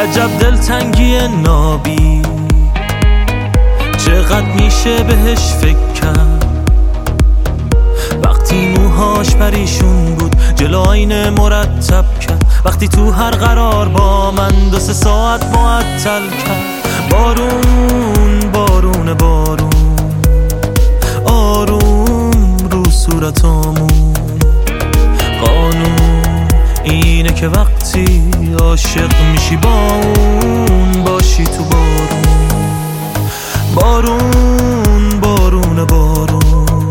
عجب دلتنگی نابی، چقدر میشه بهش فکر کرد. وقتی موهاش پریشون بود جلو آینه مرتب کرد. وقتی تو هر قرار با من 2-3 ساعت معطل کرد. بارون بارون بارون آروم رو صورتامون. قانون اینه که وقتی عاشق میشی با اون باشی تو بارون. بارون بارون بارون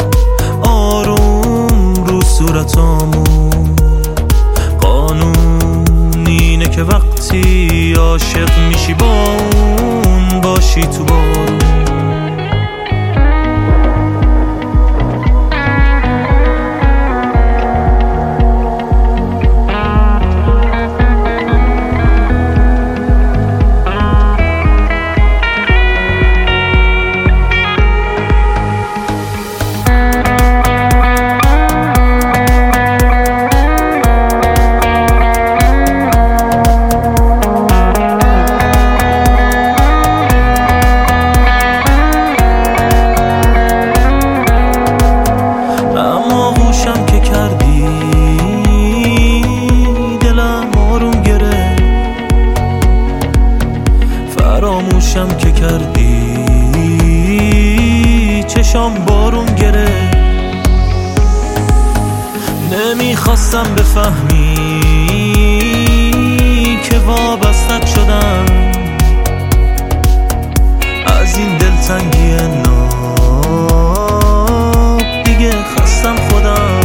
آروم رو صورتامون. قانون اینه که وقتی عاشق میشی با اون باشی تو بارون. فراموشم که کردی چشام بارون گره. نمیخواستم بفهمی که وابستت شدم از این دلتنگی ناب. دیگه خستم خودم.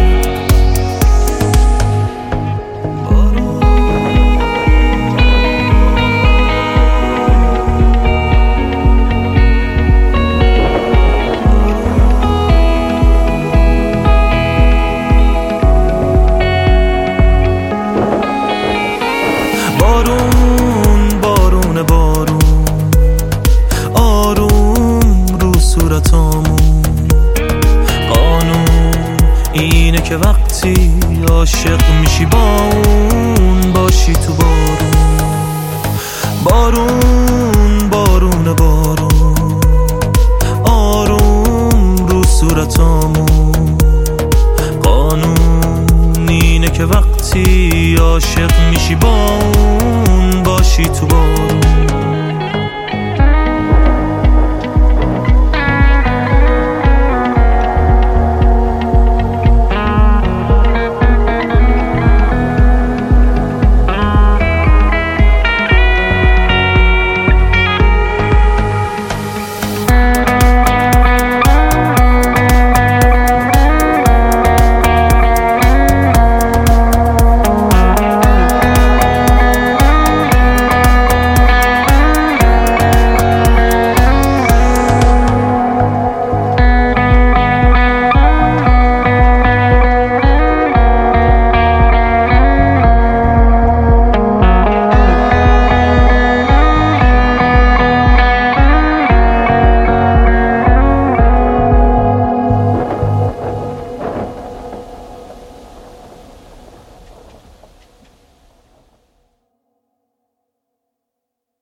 بارون بارون بارون آروم رو صورتامون. قانون اینه که وقتی عاشق میشی با اون باشی تو بارون. بارون بارون بارون آروم رو صورتامون. قانون اینه که وقتی عاشق میشی با اون باشی تو بارون.